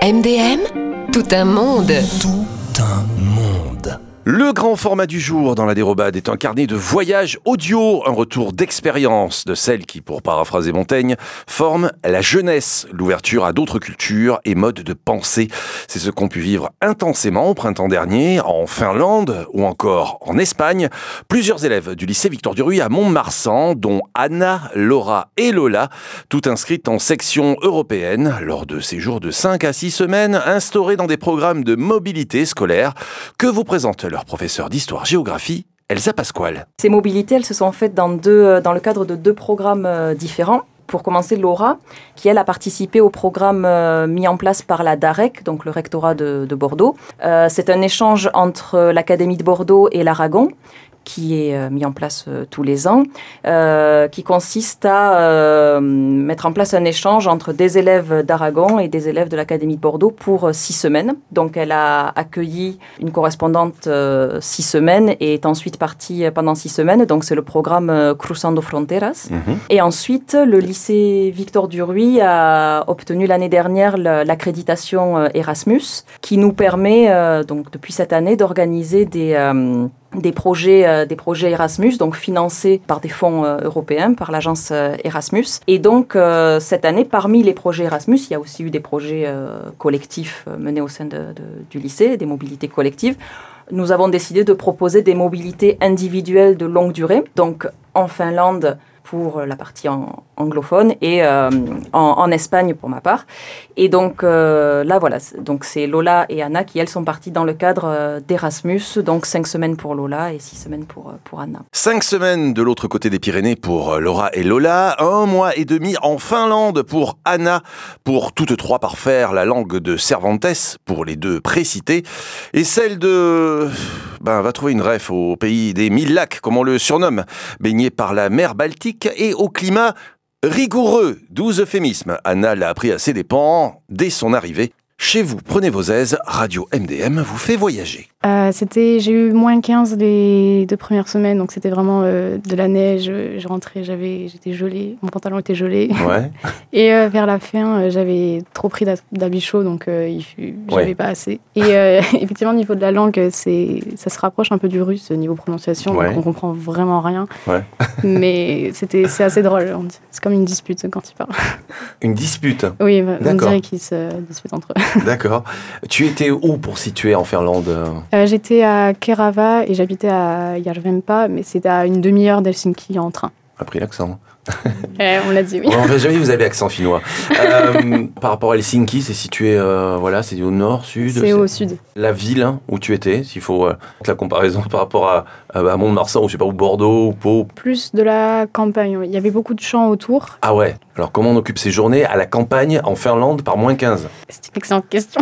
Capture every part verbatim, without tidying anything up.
M D M, tout un monde. Tout un monde. Le grand format du jour dans la dérobade est un carnet de voyage audio, un retour d'expérience de celles qui, pour paraphraser Montaigne, forment la jeunesse, l'ouverture à d'autres cultures et modes de pensée. C'est ce qu'ont pu vivre intensément au printemps dernier en Finlande ou encore en Espagne. Plusieurs élèves du lycée Victor Duruy à Mont-de-Marsan, dont Anna, Laura et Lola, toutes inscrites en section européenne lors de séjours de cinq à six semaines instaurés dans des programmes de mobilité scolaire que vous présente leur professeur d'histoire-géographie, Elsa Pasquale. Ces mobilités, elles se sont faites dans, deux, dans le cadre de deux programmes différents. Pour commencer, Laura, qui elle a participé au programme euh, mis en place par la DAREC, donc le rectorat de, de Bordeaux. Euh, c'est un échange entre l'Académie de Bordeaux et l'Aragon, qui est euh, mis en place euh, tous les ans, euh, qui consiste à euh, mettre en place un échange entre des élèves d'Aragon et des élèves de l'Académie de Bordeaux pour euh, six semaines. Donc elle a accueilli une correspondante euh, six semaines et est ensuite partie pendant six semaines. Donc c'est le programme euh, Cruzando Fronteras. Mmh. Et ensuite, le lycée Victor Duruy a obtenu l'année dernière l'accréditation euh, Erasmus, qui nous permet, euh, donc depuis cette année, d'organiser des... Euh, Des projets, euh, des projets Erasmus, donc financés par des fonds euh, européens, par l'agence euh, Erasmus. Et donc, euh, cette année, parmi les projets Erasmus, il y a aussi eu des projets euh, collectifs euh, menés au sein de, de, du lycée, des mobilités collectives. Nous avons décidé de proposer des mobilités individuelles de longue durée, donc en Finlande, pour la partie en, anglophone et euh, en, en Espagne pour ma part. Et donc euh, là, voilà, donc c'est Lola et Anna qui, elles, sont parties dans le cadre euh, d'Erasmus, donc cinq semaines pour Lola et six semaines pour, euh, pour Anna. Cinq semaines de l'autre côté des Pyrénées pour Laura et Lola, un mois et demi en Finlande pour Anna, pour toutes trois parfaire la langue de Cervantes, pour les deux précités, et celle de... Ben, va trouver une ref au pays des mille lacs, comme on le surnomme, baigné par la mer Baltique et au climat rigoureux, doux euphémisme. Anna l'a appris à ses dépens dès son arrivée. Chez vous, prenez vos aises, Radio M D M vous fait voyager. Euh, c'était, j'ai eu moins quinze les deux premières semaines, donc c'était vraiment euh, de la neige. Je rentrais, j'avais, j'étais gelée, mon pantalon était gelé. Ouais. Et euh, vers la fin, euh, j'avais trop pris d'habits chauds, donc euh, il fut, j'avais ouais. pas assez. Et euh, effectivement, au niveau de la langue, c'est, ça se rapproche un peu du russe, niveau prononciation, ouais. donc on comprend vraiment rien. Ouais. Mais c'était, c'est assez drôle, c'est comme une dispute quand ils parlent. Une dispute ? Oui, on dirait qu'ils se disputent entre eux. D'accord. Tu étais où pour situer en Finlande ? euh, J'étais à Kerava et j'habitais à Järvenpää, mais c'était à une demi-heure d'Helsinki en train. Appris l'accent. euh, on l'a dit, oui. On n'a jamais dit que vous avez l'accent finnois. Euh, par rapport à Helsinki, c'est situé, euh, voilà, c'est au nord, sud. C'est, c'est au sud. La ville hein, où tu étais, s'il faut euh, la comparaison par rapport à, à Mont-de-Marsan ou je sais pas où Bordeaux ou Pau. Plus de la campagne. Il y avait beaucoup de champs autour. Ah ouais. Alors comment on occupe ses journées à la campagne en Finlande par moins quinze ? C'est une excellente question.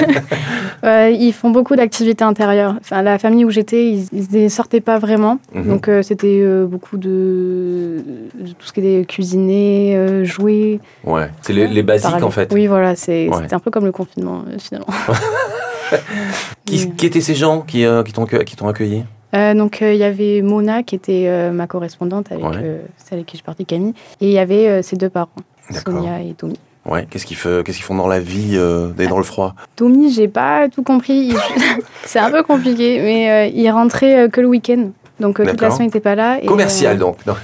euh, ils font beaucoup d'activités intérieures. Enfin, la famille où j'étais, ils, ils ne sortaient pas vraiment. Mm-hmm. Donc euh, c'était euh, beaucoup de, de tout ce qui était cuisiner, euh, jouer. Ouais. C'est les, les basiques Parler. En fait. Oui, voilà. C'est, ouais. C'était un peu comme le confinement euh, finalement. qui, qui étaient ces gens qui, euh, qui, t'ont, qui t'ont accueilli ? Euh, donc il euh, y avait Mona qui était euh, ma correspondante avec ouais. euh, celle avec qui je suis partie, Camille, et il y avait euh, ses deux parents, D'accord. Sonia et Tommy. Ouais. Qu'est-ce qu'ils, fait, qu'est-ce qu'ils font dans la vie euh, d'aller dans le froid ? Tommy, j'ai pas tout compris. Il... C'est un peu compliqué, mais euh, il rentrait euh, que le week-end, donc euh, toute la semaine il n'était pas là. Et, Commercial euh... donc. Non.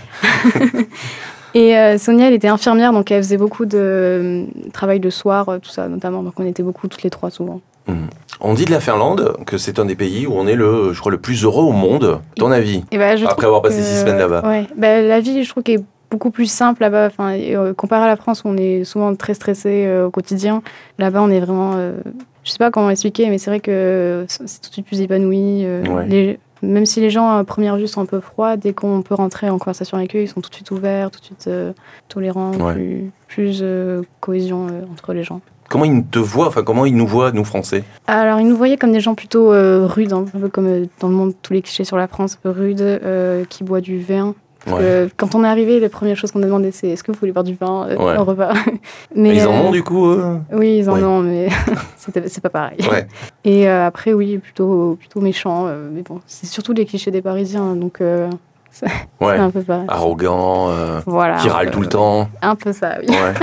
Et euh, Sonia, elle était infirmière, donc elle faisait beaucoup de euh, travail de soir, euh, tout ça notamment. Donc on était beaucoup toutes les trois souvent. Mmh. On dit de la Finlande que c'est un des pays où on est le, je crois, le plus heureux au monde. Ton avis ? Et bah, je après avoir passé que, six semaines là-bas. Ouais. Bah, la vie, je trouve qu'elle est beaucoup plus simple là-bas. Enfin, euh, comparé à la France, où on est souvent très stressé euh, au quotidien. Là-bas, on est vraiment... Euh, je sais pas comment expliquer, mais c'est vrai que c'est tout de suite plus épanoui. Euh, ouais. les, même si les gens, à première vue, sont un peu froids, dès qu'on peut rentrer en conversation avec eux, ils sont tout de suite ouverts, tout de suite euh, tolérants, ouais. plus, plus euh, cohésion euh, entre les gens. Comment ils te voient, enfin comment ils nous voient, nous Français ? Alors ils nous voyaient comme des gens plutôt euh, rudes, hein, un peu comme euh, dans le monde, tous les clichés sur la France, un peu rudes, euh, qui boivent du vin. Ouais. Euh, quand on est arrivé, la première chose qu'on a demandé, c'est est-ce que vous voulez boire du vin euh, ouais. au repas ? Mais ils en ont euh, du coup euh... Oui, ils en ouais. ont, mais c'est, c'est pas pareil. Ouais. Et euh, après, oui, plutôt, plutôt méchant. Euh, mais bon, c'est surtout les clichés des Parisiens, donc euh, c'est, ouais. c'est un peu pareil. Arrogant, euh, voilà, qui râle peu, tout le temps. Un peu ça, oui. Ouais.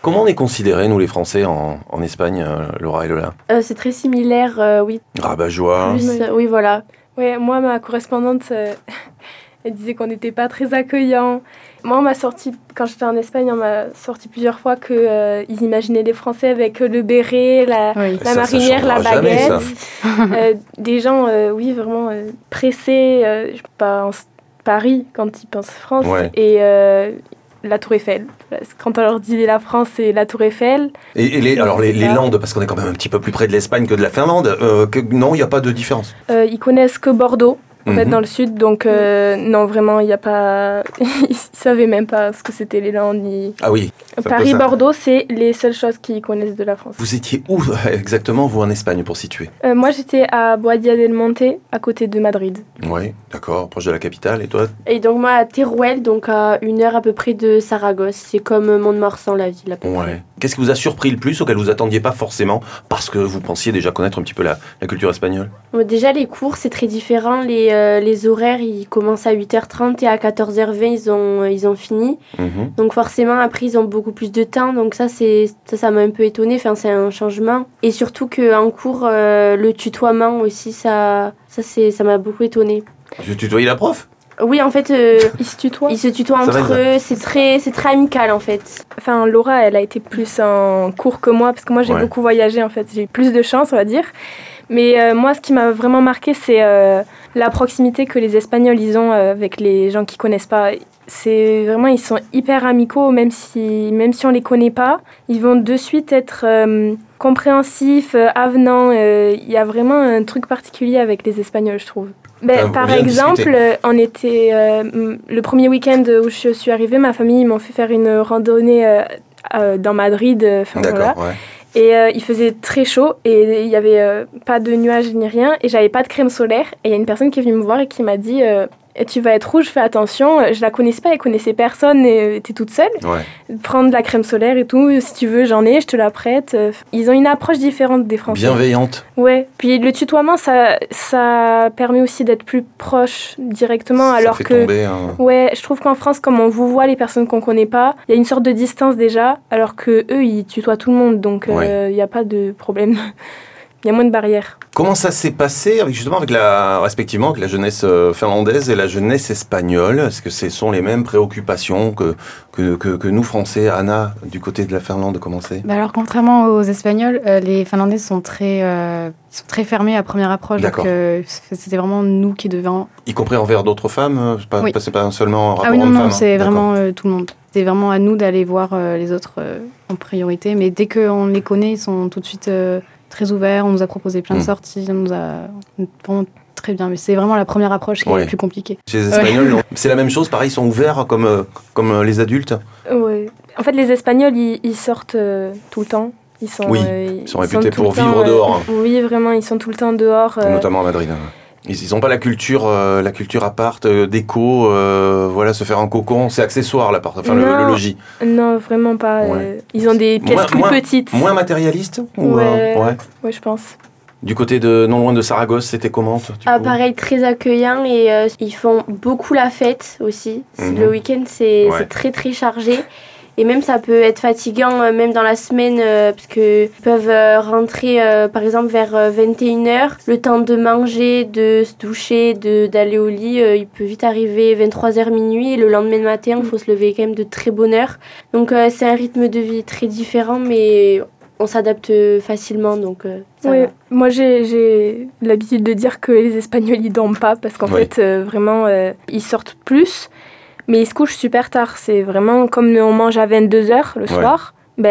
Comment on est considérés, nous les Français, en, en Espagne, euh, Laura et Lola? euh, C'est très similaire, euh, oui. Rabat-joie. Plus, Oui. euh, oui, voilà. Ouais, moi, ma correspondante, euh, elle disait qu'on n'était pas très accueillants. Moi, on m'a sorti, quand j'étais en Espagne, on m'a sorti plusieurs fois qu'ils euh, imaginaient les Français avec le béret, la, Oui. la Ça, ça marinière, la changera jamais, baguette. ça. Euh, des gens, euh, oui, vraiment euh, pressés. Euh, je pense Paris quand ils pensent France. Ouais. Et euh, la Tour Eiffel. Parce que quand on leur dit la France, c'est la Tour Eiffel. Et, et les, alors les, C'est les ça. Landes, parce qu'on est quand même un petit peu plus près de l'Espagne que de la Finlande, euh, que, non, il n'y a pas de différence. Euh, ils connaissent que Bordeaux. En fait, Mhm. dans le sud, donc euh, non, vraiment, il n'y a pas. Ils savaient même pas ce que c'était les Landes. Ni... Ah oui. un peu Paris, ça. Bordeaux, c'est les seules choses qu'ils connaissent de la France. Vous étiez où exactement, vous, en Espagne, pour situer? Euh, moi, j'étais à Boadilla del Monte, à côté de Madrid. Oui, d'accord, proche de la capitale. Et toi? Et donc moi à Teruel, donc à une heure à peu près de Saragosse. C'est comme Mont-de-Marsan, la ville à peu près. Ouais. Qu'est-ce qui vous a surpris le plus, auquel vous attendiez pas forcément, parce que vous pensiez déjà connaître un petit peu la, la culture espagnole? Bon, déjà les cours c'est très différent. Les, euh, les horaires ils commencent à huit heures trente et à quatorze heures vingt ils ont, ils ont fini. Mhm. Donc forcément après ils ont beaucoup plus de temps. Donc ça c'est ça ça m'a un peu étonnée. Enfin c'est un changement. Et surtout qu'en cours euh, le tutoiement aussi ça ça c'est ça m'a beaucoup étonnée. Je tutoyais la prof? Oui en fait euh, Ils se tutoient. ils se tutoient Ça va, entre eux. C'est très c'est très amical en fait. Enfin, Laura, elle a été plus en cours que moi, parce que moi, j'ai Ouais. beaucoup voyagé, en fait. J'ai eu plus de chance, on va dire. Mais euh, moi, ce qui m'a vraiment marqué, c'est euh, la proximité que les Espagnols, ils ont euh, avec les gens qui connaissent pas. C'est vraiment, ils sont hyper amicaux, même si, même si on les connaît pas. Ils vont de suite être euh, compréhensifs, euh, avenants. Euh, Il y a vraiment un truc particulier avec les Espagnols, je trouve. Ben, Enfin, vous par venez de exemple, discuter. euh, on était euh, m- le premier week-end où je suis arrivée, ma famille ils m'ont fait faire une randonnée euh, euh, dans Madrid. euh, enfin, voilà. D'accord, ouais. Et euh, il faisait très chaud et il n'y avait euh, pas de nuages ni rien et j'avais pas de crème solaire. Et il y a une personne qui est venue me voir et qui m'a dit euh, tu vas être rouge, fais attention. Je la connaissais pas, elle connaissait personne et était toute seule. Ouais. Prendre de la crème solaire et tout, si tu veux, j'en ai, je te la prête. Ils ont une approche différente des Français. Bienveillante. Ouais. Puis le tutoiement, ça, ça permet aussi d'être plus proche directement. Ça alors fait que. tomber un... Ouais, je trouve qu'en France, comme on vous voit les personnes qu'on connaît pas, il y a une sorte de distance déjà, alors que eux, ils tutoient tout le monde, donc il Ouais. n'y a pas de problème. Il y a moins de barrières. Comment ça s'est passé avec, justement avec la, respectivement avec la jeunesse euh, finlandaise et la jeunesse espagnole? Est-ce que ce sont les mêmes préoccupations que, que, que, que nous Français? Anna, du côté de la Finlande, comment c'est? Bah alors, contrairement aux Espagnols, euh, les Finlandais sont très, euh, ils sont très fermés à première approche. D'accord. Donc, euh, c'était vraiment nous qui devions. Y compris envers d'autres femmes? euh, C'est pas, Oui. pas- c'est pas seulement un rapport Ah oui, non, homme-femme, non, hein? c'est D'accord. vraiment euh, tout le monde. C'est vraiment à nous d'aller voir euh, les autres euh, en priorité. Mais dès qu'on les connaît, ils sont tout de suite euh, très ouverts. On nous a proposé plein de Mm. sorties. On nous a vraiment très bien. Mais c'est vraiment la première approche qui est Ouais. la plus compliquée. Chez les Espagnols, non. C'est la même chose, pareil, ils sont ouverts comme, euh, comme euh, les adultes? Ouais. En fait, les Espagnols, ils, ils sortent euh, tout le temps. Ils sont, Oui, euh, ils sont réputés tout le pour temps, vivre euh, dehors. Oui, vraiment, ils sont tout le temps dehors. euh, Notamment à Madrid. hein. Ils n'ont pas la culture, euh, la culture apart, euh, déco, euh, voilà, se faire un cocon, c'est accessoire l'appart, enfin le, Non. le logis. Non, vraiment pas. Ouais. euh, ils ont des pièces Moins- plus moins- petites. Moins matérialiste ou, Ouais. euh, ouais. Ouais, je pense. Du côté de non loin de Saragosse, c'était comment toi, du Ah, coup pareil, très accueillant et euh, ils font beaucoup la fête aussi. C'est- Mhm. Le week-end, c'est Ouais. c'est très très chargé. Et même ça peut être fatigant, euh, même dans la semaine, euh, parce qu'ils peuvent euh, rentrer euh, par exemple vers euh, vingt et une heures. Le temps de manger, de se doucher, de- d'aller au lit, euh, il peut vite arriver vingt-trois heures minuit. Et le lendemain matin, il faut se lever quand même de très bonne heure. Donc euh, c'est un rythme de vie très différent, mais on s'adapte facilement. Donc, euh, ça Ouais, va. moi j'ai, j'ai l'habitude de dire que les Espagnols ils dorment pas parce qu'en Oui. fait euh, vraiment euh, ils sortent plus mais ils se couchent super tard. C'est vraiment comme on mange à vingt-deux heures le Ouais. soir.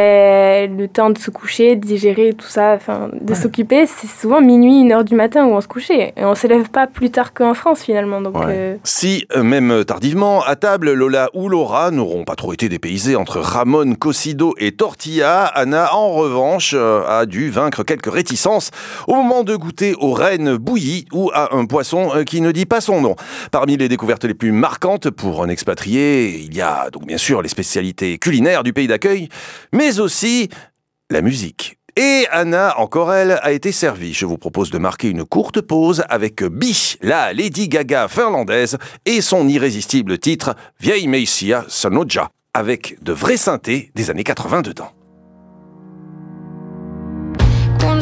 Ben, le temps de se coucher, de digérer, tout ça, enfin, de Ouais. s'occuper, c'est souvent minuit, une heure du matin où on se couchait. Et on ne s'élève pas plus tard qu'en France finalement. Donc, Ouais. euh, Si, euh, même tardivement, à table, Lola ou Laura n'auront pas trop été dépaysés entre Ramon, Cocido et Tortilla, Anna, en revanche, euh, a dû vaincre quelques réticences au moment de goûter aux rennes bouillies ou à un poisson euh, qui ne dit pas son nom. Parmi les découvertes les plus marquantes pour un expatrié, il y a donc bien sûr les spécialités culinaires du pays d'accueil, mais aussi la musique. Et Anna, encore elle, a été servie. Je vous propose de marquer une courte pause avec Bi, la Lady Gaga finlandaise, et son irrésistible titre « Vieille Meissia Sanoja », avec de vrais synthés des années quatre-vingts dedans.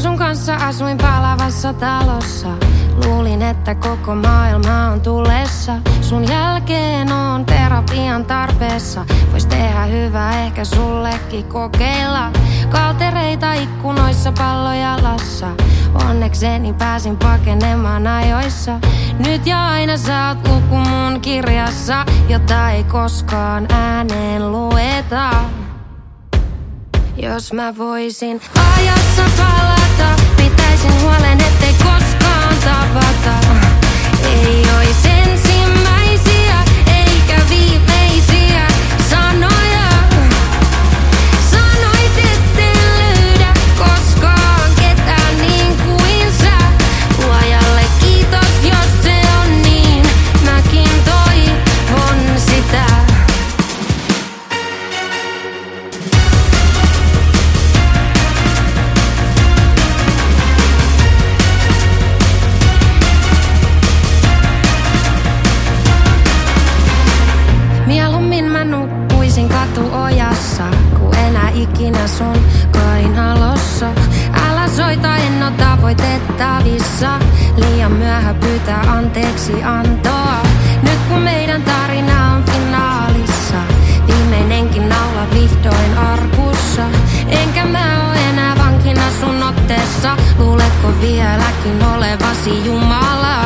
sun kanssa asuin palavassa talossa. Luulin, että koko maailma on tulessa. Sun jälkeen on terapian tarpeessa. Vois tehdä hyvää ehkä sullekin kokeilla. Kaltereita ikkunoissa, pallo jalassa. Onnekseni pääsin pakenemaan ajoissa. Nyt ja aina sä oot luku mun kirjassa, jota ei koskaan ääneen lueta. Jos mä voisin ajassa palata, pitäisin huolen, ettei koskaan tavata. Ei ois ensimmäisiä, eikä viimeisiä sanoja. Sanoit, etten löydä koskaan ketään niin kuin sä. Luojalle kiitos, jos se on niin. Mäkin toivon sitä. Mieluummin mä nukkuisin katuojassa, kun enää ikinä sun kainalossa. Älä soita, en oo tavoitettavissa. Liian myöhä pyytää anteeksi antoa. Nyt kun meidän tarina on finaalissa, viimeinenkin naula vihdoin arkussa. Enkä mä oo enää vankina sun otteessa. Luuletko vieläkin olevasi Jumala?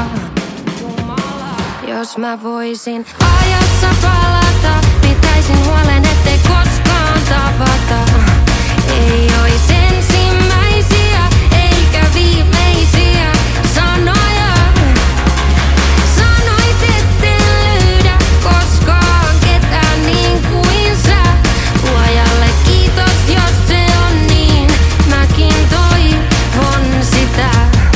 Jos mä voisin ajassa palata, pitäisin huolen, ettei koskaan tavata. Ei ois ensimmäisiä, eikä viimeisiä sanoja. Sanoit, etten löydä koskaan ketään niin kuin sä. Luojalle kiitos, jos se on niin. Mäkin toivon sitä.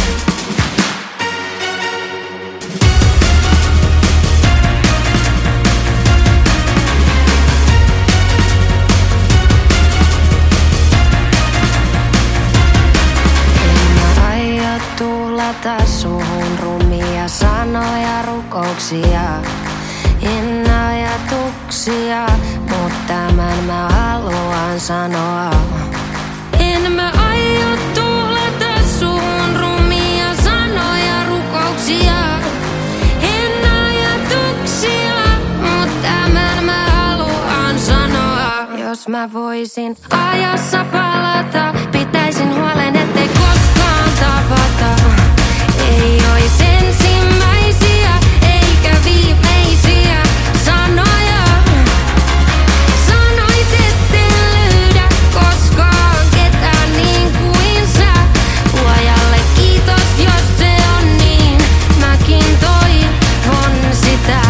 Tuulata suhun rumia sanoja, rukouksia, en ajatuksia, mut tämän mä haluan sanoa. En mä aio tuulata suhun rumia sanoja, rukouksia, en ajatuksia, mut tämän mä haluan sanoa. Jos mä voisin ajassa palata, pitäisin huolen, ettei koskaan tavata. Ei ois ensimmäisiä, eikä viimeisiä sanoja. Sanoit, etten löydä koskaan ketään niin kuin sä. Luojalle kiitos, jos se on niin. Mäkin toivon sitä.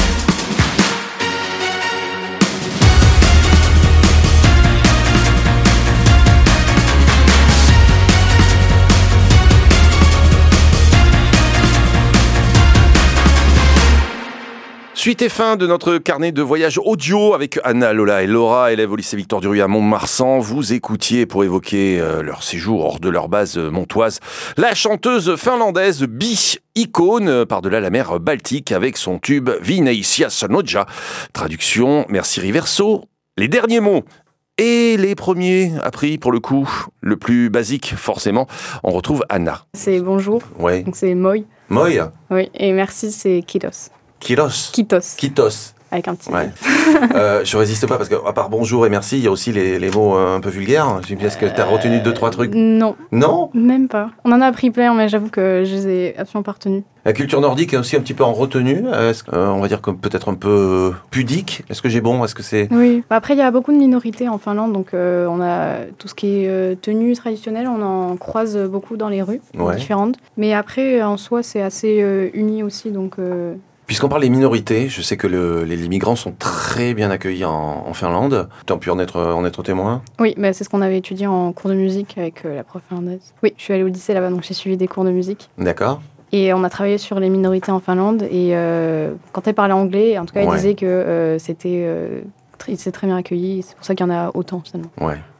Suite et fin de notre carnet de voyage audio avec Anna, Lola et Laura, élèves au lycée Victor Duruy à Mont-de-Marsan. Vous écoutiez, pour évoquer euh, leur séjour hors de leur base euh, montoise, la chanteuse finlandaise Bi, icône par-delà la mer Baltique avec son tube Vineisia Sanoja. Traduction, merci Riverso. Les derniers mots. Et les premiers appris, pour le coup, le plus basique, forcément, on retrouve Anna. C'est bonjour, Ouais. donc c'est moi. Moi. Oui, et merci, c'est kitos. Kiros. Kitos, Kitos. avec un petit. Ouais. euh, je résiste pas parce qu'à part bonjour et merci, il y a aussi les, les mots un peu vulgaires. J'ai dit, est-ce que tu as retenu deux, trois trucs? Non. Non? Même pas. On en a appris plein, mais j'avoue que je les ai absolument pas retenus. La culture nordique est aussi un petit peu en retenue. Est-ce que, euh, on va dire comme peut-être un peu pudique. Est-ce que j'ai bon? Est-ce que c'est... Oui. Bah après, il y a beaucoup de minorités en Finlande, donc euh, on a tout ce qui est euh, tenue traditionnelle, on en croise beaucoup dans les rues Ouais. différentes. Mais après, en soi, c'est assez euh, uni aussi, donc. Euh... Puisqu'on parle des minorités, je sais que le, les immigrants sont très bien accueillis en, en Finlande. Tu as pu en être, en être témoin? Oui, bah, c'est ce qu'on avait étudié en cours de musique avec euh, la prof finlandaise. Oui, je suis allée au lycée là-bas, donc j'ai suivi des cours de musique. D'accord. Et on a travaillé sur les minorités en Finlande. Et euh, quand elle parlait anglais, en tout cas, elle Ouais. disait que euh, c'était, euh, tr- ils étaient très bien accueillis. C'est pour ça qu'il y en a autant, finalement. Ouais.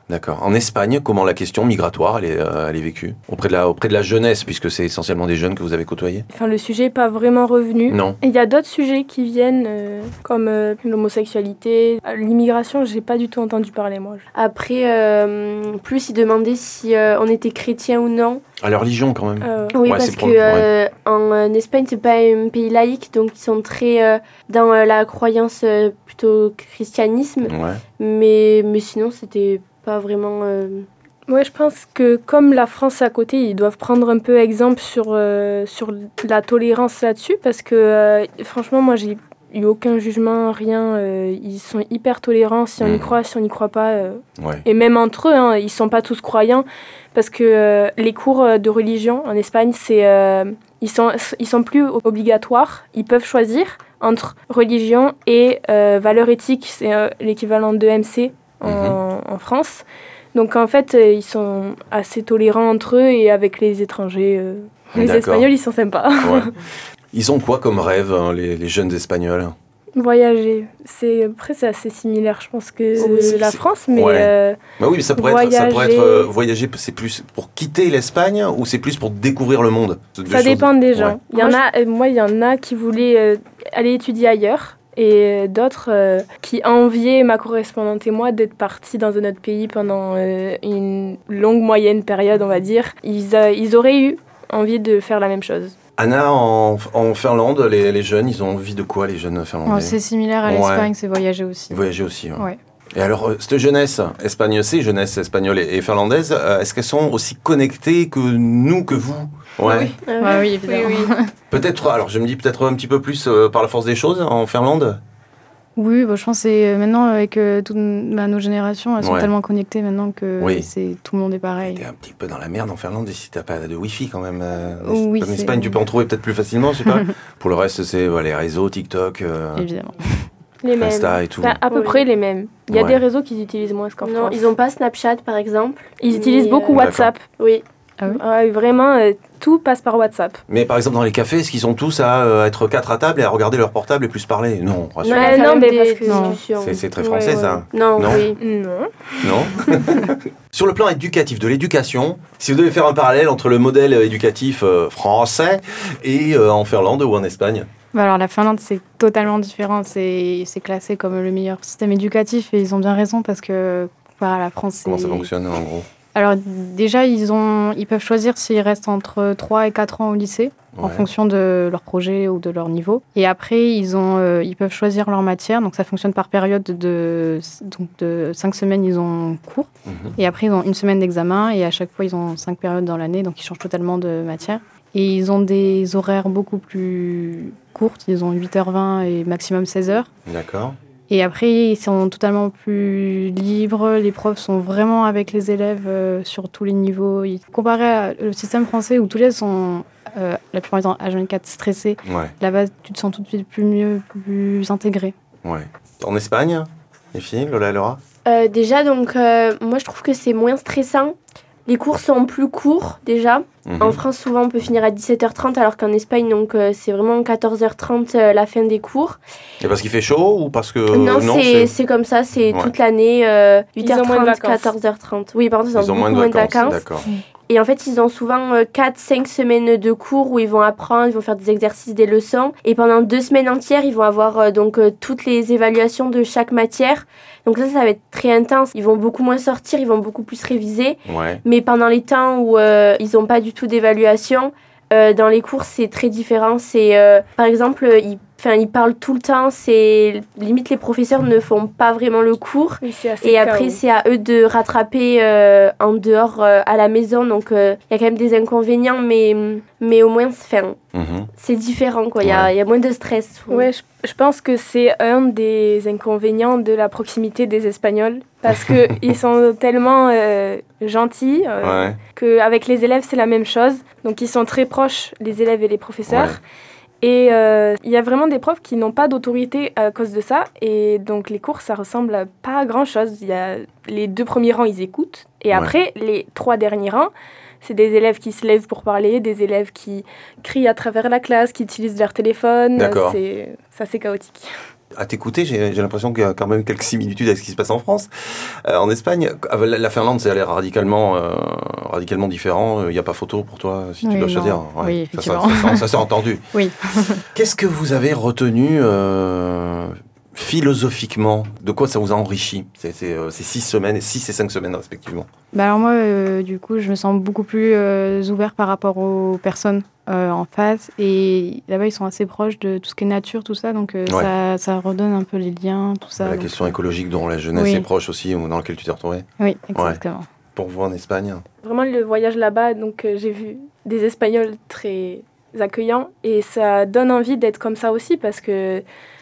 D'accord. En Espagne, comment la question migratoire, elle est, euh, elle est vécue auprès de, la, auprès de la jeunesse, puisque c'est essentiellement des jeunes que vous avez côtoyés? Enfin, le sujet n'est pas vraiment revenu. Non. Et il y a d'autres sujets qui viennent, euh, comme euh, l'homosexualité. L'immigration, je n'ai pas du tout entendu parler, moi. Après, euh, plus ils demandaient si euh, on était chrétien ou non. À la religion, quand même. Euh, oui, ouais, parce c'est que pour le- euh, en, en Espagne, c'est pas un pays laïque, donc ils sont très euh, dans euh, la croyance euh, plutôt christianisme. Ouais. Mais, mais sinon, c'était pas vraiment... Euh... Ouais, je pense que comme la France est à côté, ils doivent prendre un peu exemple sur, euh, sur la tolérance là-dessus, parce que euh, franchement, moi, j'ai eu aucun jugement, rien. Euh, ils sont hyper tolérants, si on y Mmh. croit, si on n'y croit pas. euh. Ouais. Et même entre eux, hein, ils sont pas tous croyants, parce que euh, les cours euh, de religion en Espagne, c'est, euh, ils sont, ils sont plus obligatoires. Ils peuvent choisir entre religion et euh, valeurs éthiques. C'est euh, l'équivalent de M C en, Mhm. en France. Donc en fait, euh, ils sont assez tolérants entre eux et avec les étrangers. euh, les D'accord. Espagnols, ils sont sympas. Ouais. Ils ont quoi comme rêve, hein, les, les jeunes Espagnols? Voyager, c'est après c'est assez similaire, je pense que Oui, c'est- la c'est- France, mais ouais. euh, Bah oui, mais ça pourrait être, ça pourrait Voyager. être euh, voyager, c'est plus pour quitter l'Espagne ou c'est plus pour découvrir le monde? C'est deux ça choses- dépend des gens. Ouais. Il y en a, euh, moi, il y en a qui voulaient euh, aller étudier ailleurs. Et euh, d'autres euh, qui enviaient ma correspondante et moi d'être partis dans un autre pays pendant euh, une longue moyenne période, on va dire. Ils, euh, ils auraient eu envie de faire la même chose. Anna, en, en Finlande, les, les jeunes, ils ont envie de quoi, les jeunes finlandais? Oh, c'est similaire à Ouais. l'Espagne, c'est voyager aussi. Voyager aussi. Ouais. Ouais. Et alors, euh, cette jeunesse espagnole, ces jeunesses espagnoles et, et finlandaises, euh, est-ce qu'elles sont aussi connectées que nous, que vous? Ouais. Euh, Ouais, oui, évidemment. Peut-être, alors je me dis peut-être un petit peu plus euh, par la force des choses en Finlande. Oui, bah, je pense que c'est euh, maintenant avec euh, toutes bah, nos générations, elles sont Ouais. tellement connectées maintenant que Oui. c'est tout le monde est pareil. T'es un petit peu dans la merde en Finlande si t'as pas de wifi quand même. euh, Oui, en c'est- Espagne, tu peux en trouver peut-être plus facilement, je sais pas. Pour le reste, c'est ouais, les réseaux, TikTok, euh, Évidemment. Les mêmes. Insta et tout. Enfin, à peu Oui. près les mêmes. Il y a Ouais. des réseaux qu'ils utilisent moins qu'en Non, France. ils n'ont pas Snapchat, par exemple. Ils utilisent Mais, beaucoup euh, WhatsApp. Oui. Ah oui Ouais, vraiment, euh, tout passe par WhatsApp. Mais par exemple, dans les cafés, est-ce qu'ils sont tous à euh, être quatre à table et à regarder leur portable et plus parler? Non, Non, rassure. il y Ouais, a quand non, même mais des parce que- Non. discussions. C'est, c'est très Ouais, français ouais. ça. Non, Non. oui. Non. Non. Sur le plan éducatif, de l'éducation, si vous devez faire un parallèle entre le modèle éducatif euh, français et euh, en Finlande ou en Espagne. Bah alors la Finlande, c'est totalement différent. C'est c'est classé comme le meilleur système éducatif et ils ont bien raison parce que comparé à la France, c'est... Comment ça fonctionne en gros? Alors déjà, ils, ont, ils peuvent choisir s'ils restent entre trois et quatre ans au lycée, en Ouais. fonction de leur projet ou de leur niveau. Et après, ils, ont, euh, ils peuvent choisir leur matière. Donc ça fonctionne par période de, donc de cinq semaines, ils ont cours. Mhm. Et après, ils ont une semaine d'examen. Et à chaque fois, ils ont cinq périodes dans l'année. Donc ils changent totalement de matière. Et ils ont des horaires beaucoup plus courtes. Ils ont huit heures vingt et maximum seize heures. D'accord. Et après, ils sont totalement plus libres. Les profs sont vraiment avec les élèves euh, sur tous les niveaux. Ils- Comparé au système français où tous les élèves sont euh, la plupart du temps H vingt-quatre stressés, Ouais. là-bas, tu te sens tout de suite plus mieux, plus intégré. Ouais. En Espagne, les filles, Lola et Laura? Euh, déjà, donc, euh, moi, je trouve que c'est moins stressant. Les cours sont plus courts, déjà. Mhm. En France, souvent, on peut finir à dix-sept heures trente, alors qu'en Espagne, donc, euh, c'est vraiment quatorze heures trente euh, la fin des cours. Et parce qu'il fait chaud ou parce que. non, non, c'est, c'est comme ça, c'est Ouais. toute l'année, euh, Ils huit heures ont moins de trente, vacances. quatorze heures trente. Oui, par contre, ils ont, Ils ont beaucoup moins de vacances. D'accord. Et en fait, ils ont souvent euh, quatre cinq semaines de cours où ils vont apprendre, ils vont faire des exercices, des leçons. Et pendant deux semaines entières, ils vont avoir euh, donc euh, toutes les évaluations de chaque matière. Donc ça, ça va être très intense. Ils vont beaucoup moins sortir, ils vont beaucoup plus réviser. Ouais. Mais pendant les temps où euh, ils n'ont pas du tout d'évaluation, euh, dans les cours, c'est très différent. C'est, euh, par exemple, ils, enfin, ils parlent tout le temps. C'est, limite, les professeurs ne font pas vraiment le cours. Oui, c'est assez Et après, chaos. c'est à eux de rattraper euh, en dehors, euh, à la maison. Donc, il euh, y a quand même des inconvénients, mais, mais au moins, c'est, Mhm. c'est différent. Il y, a, Ouais. y a moins de stress. Ouais, je, je pense que c'est un des inconvénients de la proximité des Espagnols parce que ils sont tellement euh, gentils euh, Ouais. qu'avec les élèves c'est la même chose. Donc ils sont très proches, les élèves et les professeurs. Ouais. Et euh, il y a vraiment des profs qui n'ont pas d'autorité à cause de ça. Et donc les cours, ça ressemble à pas grand-chose. Il y a les deux premiers rangs, ils écoutent. Et Ouais. après, les trois derniers rangs, c'est des élèves qui se lèvent pour parler, des élèves qui crient à travers la classe, qui utilisent leur téléphone. D'accord. C'est, ça, c'est chaotique. À t'écouter, j'ai, j'ai l'impression qu'il y a quand même quelques similitudes avec ce qui se passe en France. Euh, en Espagne, la Finlande, ça a l'air radicalement, euh, radicalement différent. Il n'y a pas photo pour toi, si oui, tu dois choisir. Ouais, oui, ça, ça, ça, ça, ça s'est entendu. Oui. Qu'est-ce que vous avez retenu euh, philosophiquement? De quoi ça vous a enrichi, ces, ces, ces six semaines, six et cinq semaines respectivement? Bah alors moi, euh, du coup, je me sens beaucoup plus euh, ouvert par rapport aux personnes euh, en face. Et là-bas, ils sont assez proches de tout ce qui est nature, tout ça. Donc euh, ouais. ça, ça redonne un peu les liens, tout ça. La donc, question écologique dont la jeunesse oui. est proche aussi, ou dans laquelle tu t'es retrouvée. Oui, exactement. Ouais. Pour vous en Espagne? Vraiment, le voyage là-bas, donc euh, j'ai vu des Espagnols très accueillants. Et ça donne envie d'être comme ça aussi, parce que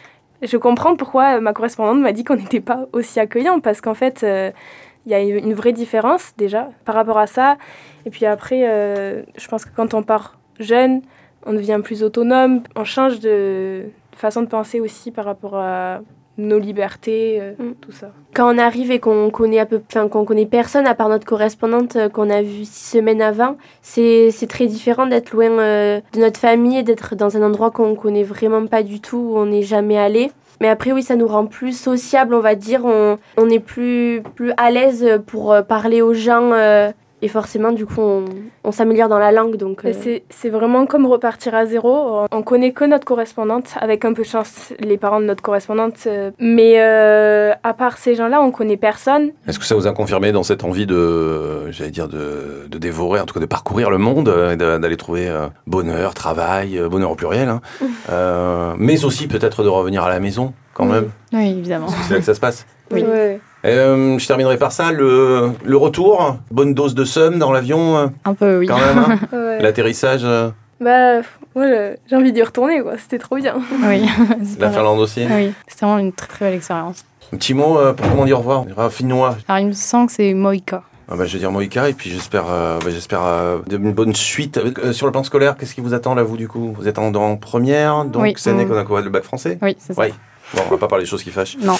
je comprends pourquoi ma correspondante m'a dit qu'on n'était pas aussi accueillants, parce qu'en fait, il euh, y a une vraie différence déjà par rapport à ça. Et puis après, euh, je pense que quand on part jeune, on devient plus autonome, on change de façon de penser aussi par rapport à nos libertés, euh, mm. tout ça. Quand on arrive et qu'on connaît à peu, enfin qu'on connaît personne à part notre correspondante euh, qu'on a vue six semaines avant, c'est c'est très différent d'être loin euh, de notre famille et d'être dans un endroit qu'on connaît vraiment pas du tout, où on n'est jamais allé. Mais après oui, ça nous rend plus sociable, on va dire, on on est plus plus à l'aise pour euh, parler aux gens. Euh, Et forcément, du coup, on, on s'améliore dans la langue. Donc, euh... c'est, c'est vraiment comme repartir à zéro. On connaît que notre correspondante, avec un peu de chance, les parents de notre correspondante. Mais euh, à part ces gens-là, on connaît personne. Est-ce que ça vous a confirmé dans cette envie de, j'allais dire, de, de dévorer, en tout cas de parcourir le monde, et d'aller trouver euh, bonheur, travail, euh, bonheur au pluriel, hein, euh, mais aussi peut-être de revenir à la maison, quand oui. même. Oui, évidemment. C'est là que ça se passe. Oui. Ouais. Euh, je terminerai par ça, le, le retour, bonne dose de somme dans l'avion. Un peu, oui. Quand même, hein. Ouais. L'atterrissage. Euh... Bah, ouais, j'ai envie d'y retourner, quoi. C'était trop bien. Oui. La Finlande aussi. Oui, c'était vraiment une très très belle expérience. Un petit mot euh, pour comment dire au revoir. On dira finnois. Alors il me semble que c'est Moïka. Ah bah, je vais dire Moïka, et puis j'espère, euh, bah, j'espère euh, une bonne suite. Euh, sur le plan scolaire, qu'est-ce qui vous attend là, vous, du coup? Vous êtes en, en première, donc oui. cette année qu'on a quoi, le bac français? Oui, c'est ça. Oui. Bon, on va pas parler des choses qui fâchent. Non.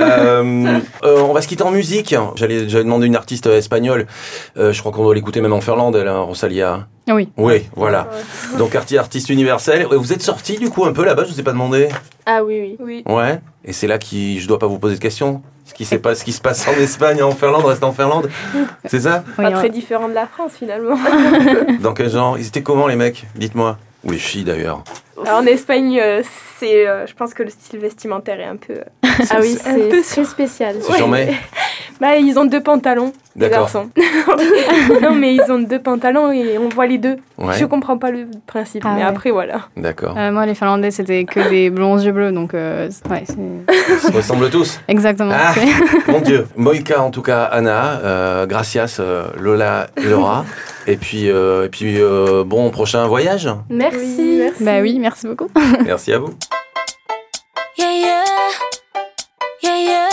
euh, euh, on va se quitter en musique. J'allais, j'allais demander une artiste espagnole. Euh, je crois qu'on doit l'écouter même en Finlande, elle, hein, Rosalia. Oui. Oui, voilà. Donc artiste universel. Vous êtes sorti du coup un peu là-bas, je vous ai pas demandé. Ah oui, oui. oui. Ouais. Et c'est là que je dois pas vous poser de questions. Ce qui, pas, ce qui se passe en Espagne, en Finlande, reste en Finlande. C'est ça? Pas oui, très ouais. différent de la France finalement. Dans quel genre? Ils étaient comment les mecs? Dites-moi. Ou les filles d'ailleurs. Alors, en Espagne, euh, c'est, euh, je pense que le style vestimentaire est un peu. Euh, ah oui, c'est un peu très spécial. C'est ouais. Bah, ils ont deux pantalons, les garçons. Non, mais ils ont deux pantalons et on voit les deux. Ouais. Je comprends pas le principe, ah mais ouais. après voilà. D'accord. Euh, moi, les Finlandais, c'était que des blonds yeux bleus, donc euh, ouais, c'est. Ils se ressemblent tous. Exactement. Ah, mon Dieu. Moïka, en tout cas, Anna, euh, gracias, euh, Lola et Laura. Et puis, euh, et puis euh, bon prochain voyage. Merci. Oui, merci. Bah oui, merci beaucoup. Merci à vous. Yeah, yeah. Yeah, yeah.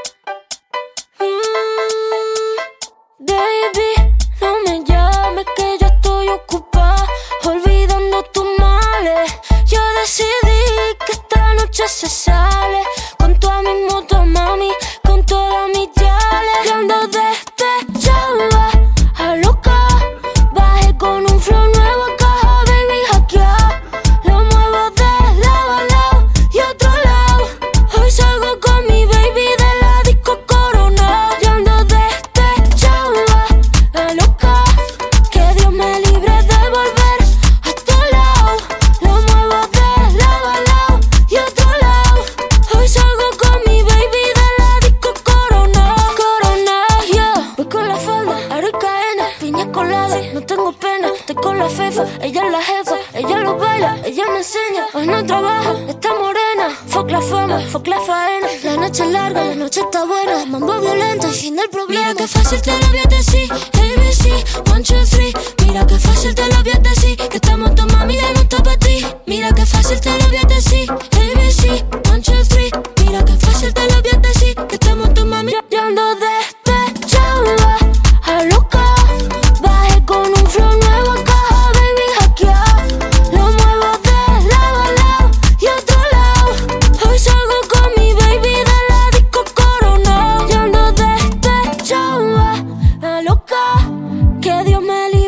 Mm, baby, no me llames que yo estoy ocupada, olvidando tus males. Yo decidí que esta noche se sale con toda mi moto, mami, con todas mis yales. Yo ando despechada, a loca. Bajé con un flow nuevo a caja, baby, hackeado. Lo muevo de lado a lado y otro lado. Hoy salgo con mi baby de la disco Corona. Yo ando despechada, la loca. Que Dios me libre de volver a tu lado. Lo muevo de lado a lado y otro lado. Hoy salgo con mi baby de la disco Corona. Corona, yeah. Voy con la falda, aro y cadena, piña colada. No tengo pena, estoy con la fefa. Ella es la jefa, ella lo baila, ella me enseña. Hoy no trabaja, está morena. Fuck la fama, fuck la faena. La noche es larga, la noche está buena. Mambo violento y fin del problema. Mira que fácil te lo voy a decir, A B C, one, two, three. Mira que fácil te lo voy a decir, que estamos tu mami, ya no está pa' ti. Mira que fácil te lo voy a decir, A B C, one, two, three. Mira que fácil te lo voy a decir, que estamos tu mami, ya ando despechada, a loca. Bajé con un flow nuevo a caja, baby, hackeado. Lo muevo de lado a lado y otro lado. Hoy salgo con mi baby de la disco Corona. Yo ando despechada, la loca. Que Dios me libre.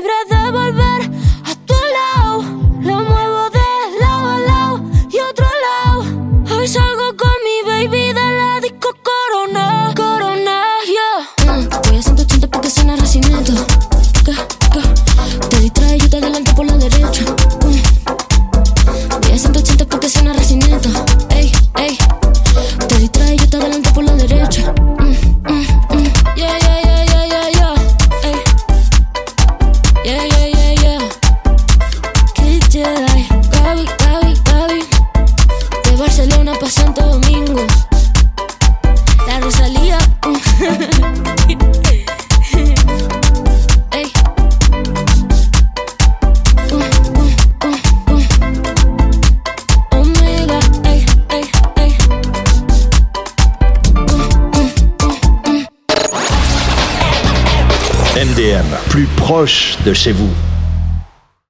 Yeah, yeah, yeah, yeah. Kid Jedi, Gaby, Gaby, Gaby. De Barcelona pa' Santo Domingo. La Rosalía. Ey. Uh, uh, uh, uh. Omega, ey, ey, ey. Uh, uh, uh, uh. M D M, plus proche de chez vous.